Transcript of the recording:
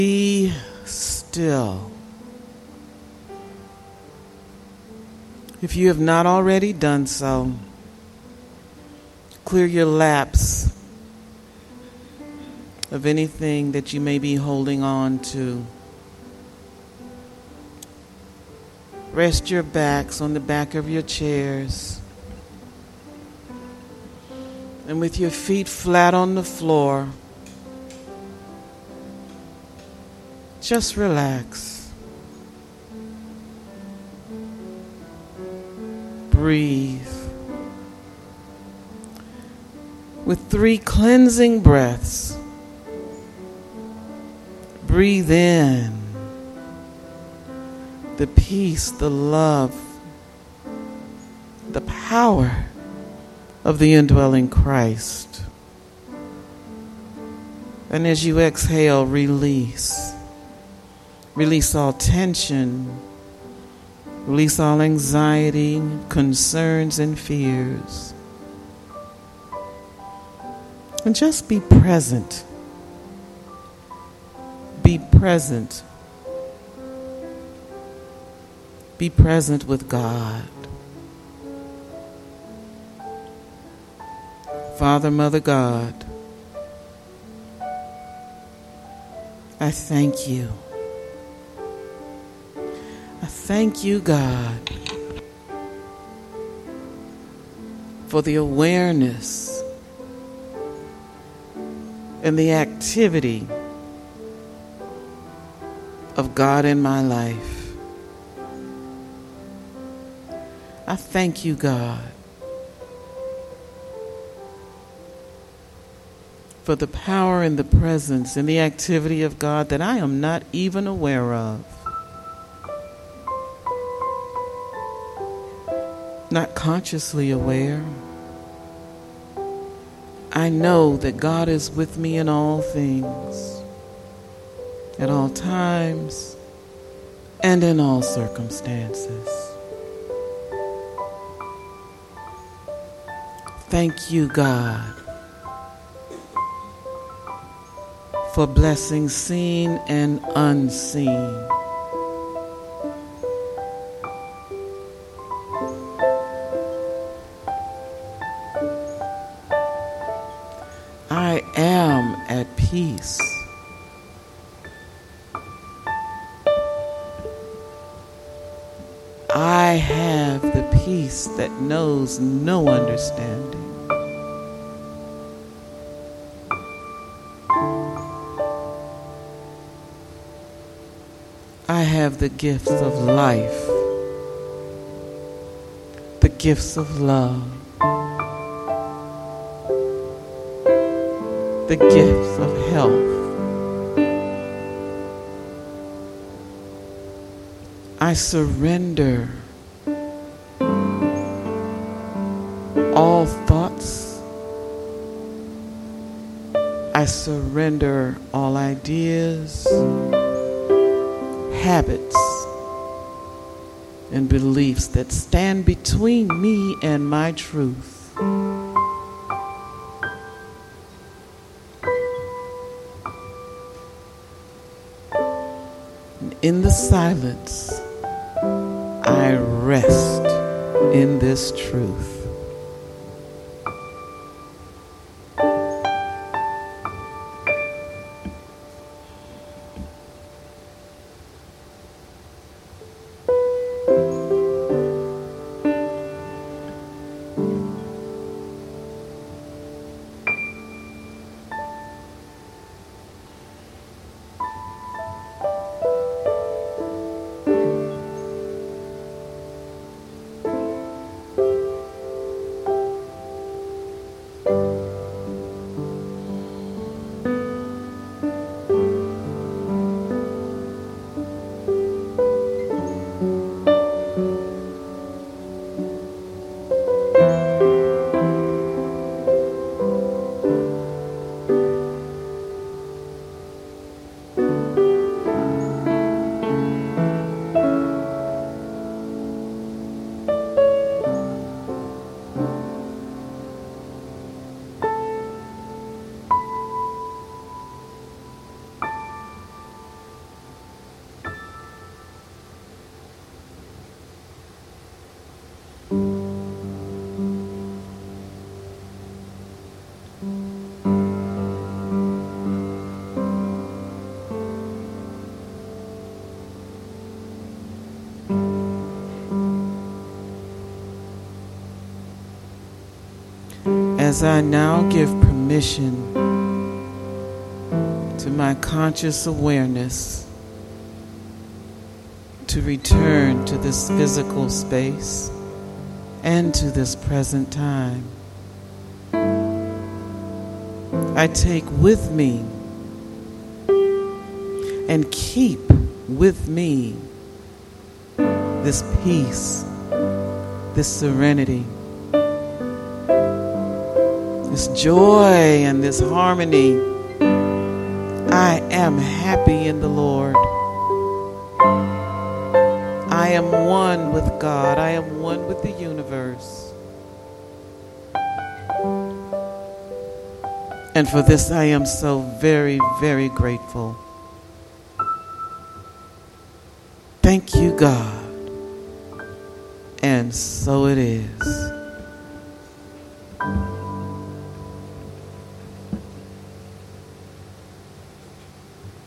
Be still. If you have not already done so, clear your laps of anything that you may be holding on to. Rest your backs on the back of your chairs. And with your feet flat on the floor, just relax. Breathe. With 3 cleansing breaths, breathe in the peace, the love, the power of the indwelling Christ. And as you exhale, release. Release all tension. Release all anxiety, concerns, and fears. And just be present. Be present. Be present with God. Father, Mother, God, I thank you. I thank you, God, for the awareness and the activity of God in my life. I thank you, God, for the power and the presence and the activity of God that I am not even aware of. Not consciously aware. I know that God is with me in all things, at all times, and in all circumstances. Thank you, God, for blessings seen and unseen. I am at peace. I have the peace that knows no understanding. I have the gifts of life, the gifts of love, the gifts of health. I surrender all thoughts. I surrender all ideas, habits, and beliefs that stand between me and my truth. In the silence, I rest in this truth. as I now give permission to my conscious awareness to return to this physical space and to this present time, I take with me and keep with me this peace, this serenity, this joy and this harmony. I am happy in the Lord. I am one with God. I am one with the universe. And for this I am so very, very grateful. Thank you, God. And so it is.